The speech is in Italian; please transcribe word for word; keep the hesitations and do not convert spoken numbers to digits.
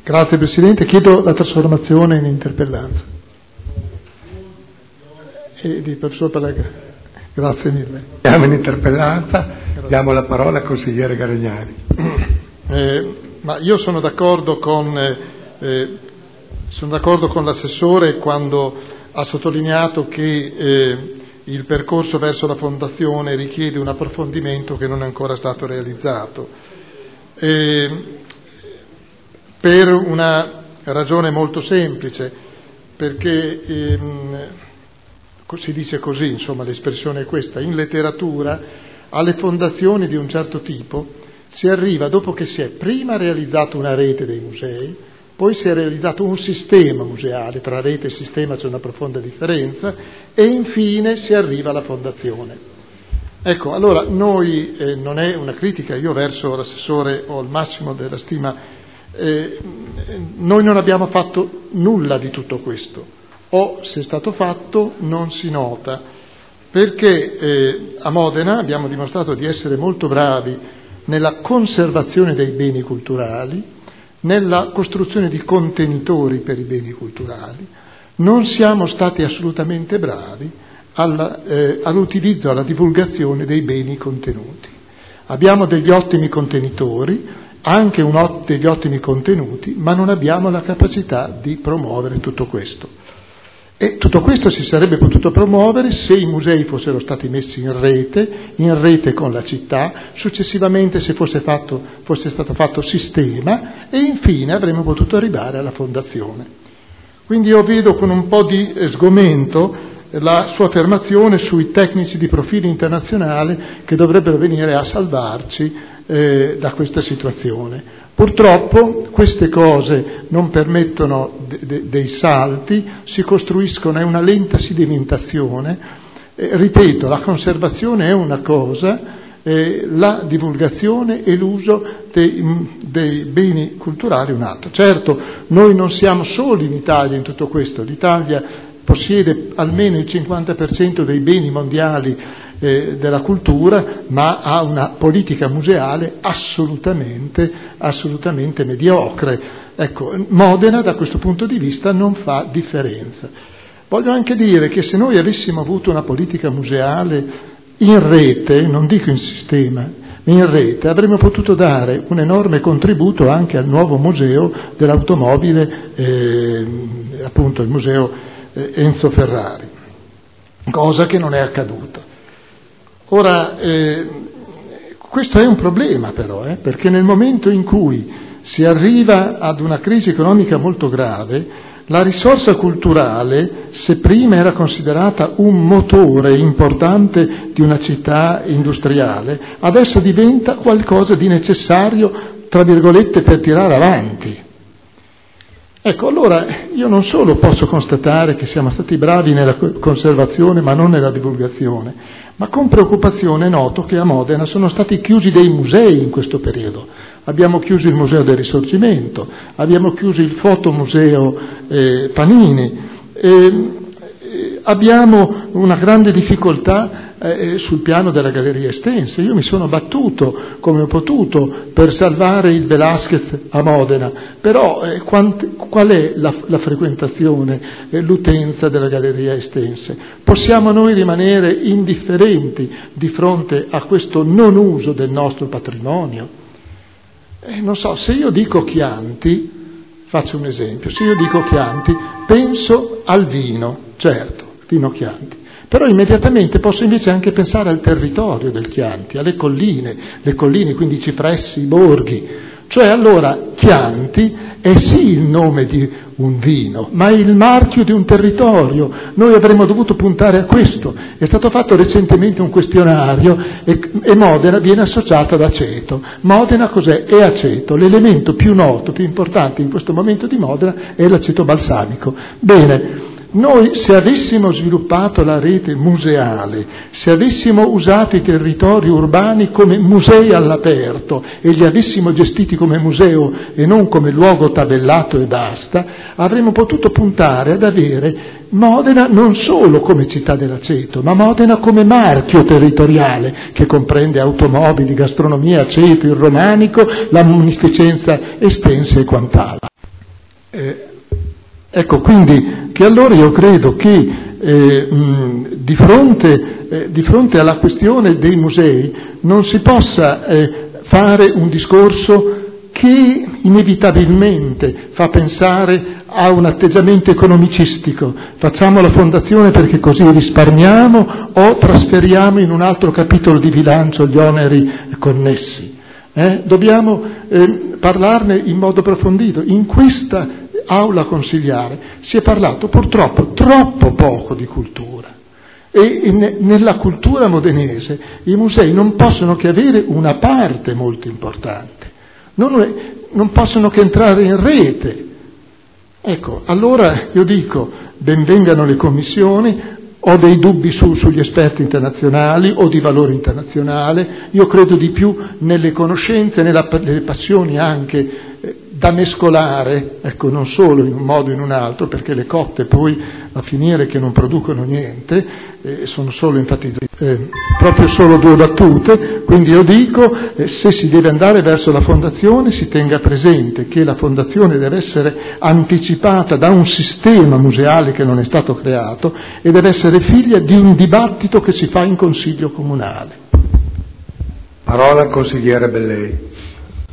Grazie Presidente, chiedo la trasformazione in interpellanza. E di professor Pallega. Grazie mille. Siamo in interpellanza, diamo la parola al consigliere Garegnani. Eh, ma io sono d'accordo con, eh, sono d'accordo con l'assessore quando ha sottolineato che eh, il percorso verso la fondazione richiede un approfondimento che non è ancora stato realizzato. Eh, per una ragione molto semplice, perché ehm, si dice così, insomma l'espressione è questa, in letteratura alle fondazioni di un certo tipo si arriva dopo che si è prima realizzato una rete dei musei, poi si è realizzato un sistema museale, tra rete e sistema c'è una profonda differenza, e infine si arriva alla fondazione. Ecco, allora noi, eh, non è una critica, io verso l'assessore ho il massimo della stima, eh, noi non abbiamo fatto nulla di tutto questo, o se è stato fatto non si nota, perché eh, a Modena abbiamo dimostrato di essere molto bravi nella conservazione dei beni culturali, nella costruzione di contenitori per i beni culturali, non siamo stati assolutamente bravi alla, eh, all'utilizzo, alla divulgazione dei beni contenuti. Abbiamo degli ottimi contenitori, anche un ot- degli ottimi contenuti, ma non abbiamo la capacità di promuovere tutto questo. E tutto questo si sarebbe potuto promuovere se i musei fossero stati messi in rete, in rete con la città, successivamente se fosse, fatto, fosse stato fatto sistema e infine avremmo potuto arrivare alla fondazione. Quindi io vedo con un po' di sgomento la sua affermazione sui tecnici di profilo internazionale che dovrebbero venire a salvarci eh, da questa situazione. Purtroppo queste cose non permettono de- de- dei salti, si costruiscono, è una lenta sedimentazione. Eh, ripeto, la conservazione è una cosa, eh, la divulgazione e l'uso dei, dei beni culturali un'altra. Certo, noi non siamo soli in Italia in tutto questo, l'Italia possiede almeno il cinquanta per cento dei beni mondiali eh, della cultura, ma ha una politica museale assolutamente, assolutamente mediocre. Ecco, Modena da questo punto di vista non fa differenza. Voglio anche dire che se noi avessimo avuto una politica museale in rete, non dico in sistema, ma in rete, avremmo potuto dare un enorme contributo anche al nuovo museo dell'automobile, eh, appunto il museo Enzo Ferrari, cosa che non è accaduta. Ora, eh, questo è un problema però, eh, perché nel momento in cui si arriva ad una crisi economica molto grave, la risorsa culturale, se prima era considerata un motore importante di una città industriale, adesso diventa qualcosa di necessario, tra virgolette, per tirare avanti. Ecco, allora io non solo posso constatare che siamo stati bravi nella conservazione ma non nella divulgazione, ma con preoccupazione noto che a Modena sono stati chiusi dei musei in questo periodo. Abbiamo chiuso il Museo del Risorgimento, abbiamo chiuso il Fotomuseo eh, Panini, eh, eh, abbiamo una grande difficoltà eh, sul piano della Galleria Estense. Io mi sono battuto come ho potuto per salvare il Velázquez a Modena, però eh, quant, qual è la, la frequentazione, eh, l'utenza della Galleria Estense? Possiamo noi rimanere indifferenti di fronte a questo non uso del nostro patrimonio? Eh, non so, se io dico Chianti, faccio un esempio, se io dico Chianti penso al vino, certo, vino Chianti. Però immediatamente posso invece anche pensare al territorio del Chianti, alle colline, le colline, quindi i cipressi, i borghi. Cioè allora Chianti è sì il nome di un vino, ma è il marchio di un territorio. Noi avremmo dovuto puntare a questo. È stato fatto recentemente un questionario e, e Modena viene associata ad aceto. Modena cos'è? È aceto. L'elemento più noto, più importante in questo momento di Modena è l'aceto balsamico. Bene. Noi se avessimo sviluppato la rete museale, se avessimo usato i territori urbani come musei all'aperto e li avessimo gestiti come museo e non come luogo tabellato e basta, avremmo potuto puntare ad avere Modena non solo come città dell'aceto, ma Modena come marchio territoriale che comprende automobili, gastronomia, aceto, il romanico, la munificenza estensa e quant'altro. Eh, ecco, quindi che allora io credo che eh, mh, di, fronte, eh, di fronte alla questione dei musei non si possa eh, fare un discorso che inevitabilmente fa pensare a un atteggiamento economicistico. Facciamo la fondazione perché così risparmiamo o trasferiamo in un altro capitolo di bilancio gli oneri connessi. Eh? Dobbiamo eh, parlarne in modo approfondito. In questa aula consigliare si è parlato purtroppo troppo poco di cultura. E, e ne, nella cultura modenese i musei non possono che avere una parte molto importante. Non, non possono che entrare in rete. Ecco, allora io dico, benvengano le commissioni, ho dei dubbi su, sugli esperti internazionali o di valore internazionale, io credo di più nelle conoscenze, nella, nelle passioni anche eh, da mescolare, ecco, non solo in un modo o in un altro, perché le cotte poi a finire che non producono niente, eh, sono solo enfatizzate, eh, proprio solo due battute, quindi io dico, eh, se si deve andare verso la fondazione si tenga presente che la fondazione deve essere anticipata da un sistema museale che non è stato creato e deve essere figlia di un dibattito che si fa in consiglio comunale. Parola al consigliere Bellei.